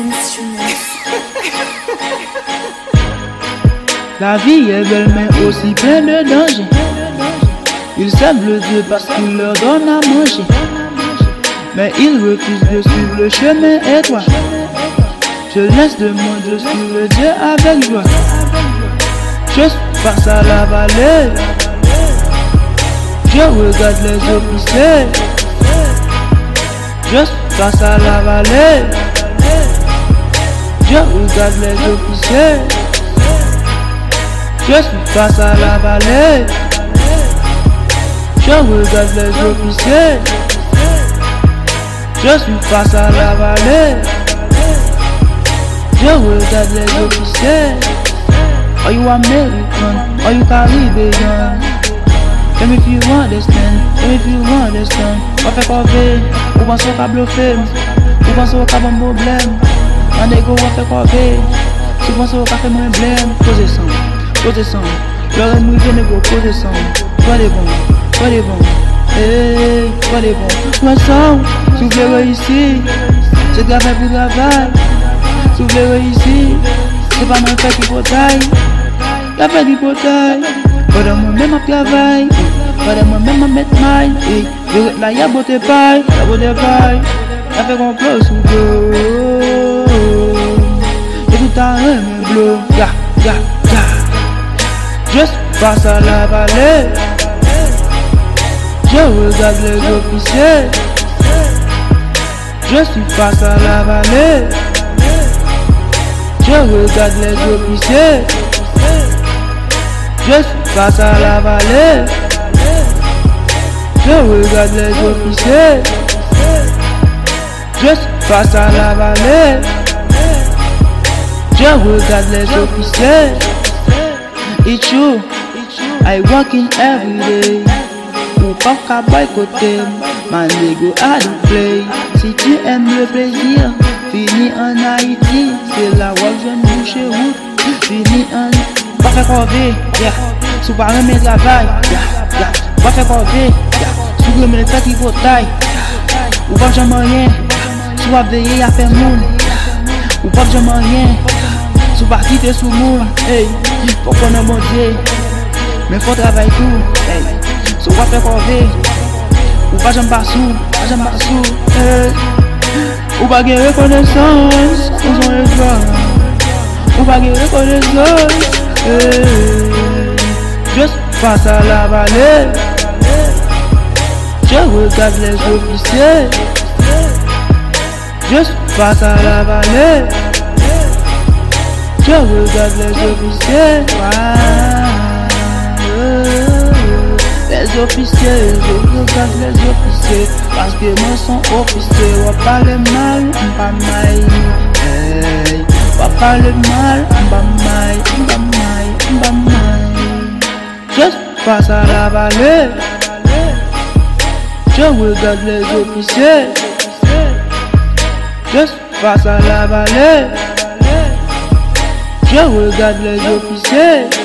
Instruments. La vie est belle mais aussi pleine de dangers. Ils servent le Dieu parce qu'il leur donne à manger, mais ils refusent de suivre le chemin étroit. Je laisse le monde, je suis le Dieu avec joie. Je passe à la vallée, je regarde les officiers. Je passe à la vallée, je regarde les officiers. Je passe à la vallée, je regarde les officiers. Je suis face à la vallée, je regarde les officiers. Are you American? Are you Caribbean? Tell me if you understand, tell me if you understand. On fait cover, ou pense au câble femme, ou pense au câble problème. On négo, on fait cover, tu penses au café moins blême. Posez son, l'heure est mouillée, négo, posez son. Toi les bons, hey, toi les bons. Moi sang, si vous voulez réussir, c'est travail pour travail. Si vous voulez réussir, c'est pas mon fait qui potaille. La fait du potaille, pendant moi-même à travail, pendant moi-même à mettre maille. Et là y'a beauté paille, la beauté paille. La fait complot sous l'eau. Et tout a un bleu, ya. Je passe à la vallée, je regarde les officiers. Je suis face à la vallée, je regarde les officiers. Je suis face à la vallée, je regarde les officiers. Je suis face à la vallée, je regarde les officiers. It's true, I working every day. Ou pas qu'à boycotter, man go à the play. Si tu aimes le plaisir, finis en Haïti. C'est la voie que je ne bouche route. Finis en... Pas faire corvée, yeah. Sous par un mes travail, yeah. Pas faire corvée, yeah. Sous le mes fait qui faut taille. Ou pas jamais rien, sous à veiller à faire monde. Ou pas jamais rien, sous pas quitter sous monde. Hey, faut qu'on ait mon Dieu, mais faut travailler tout. Hey, sous pas faire corvée, ou pas jamais pas sous, hey. Ou pas gagner reconnaissance, on s'en est droit. Ou pas gagner reconnaissance, hey. Juste face à la vallée, je regarde les officiers. Juste face à la vallée, je regarde les officiers. Les officiers, je regarde les officiers. Parce que moi sont officiers. On va parler mal, on va maille. Hey, on va parler mal, on va maille. Juste face à la vallée, je regarde les officiers. Juste face à la vallée, je regarde les officiers.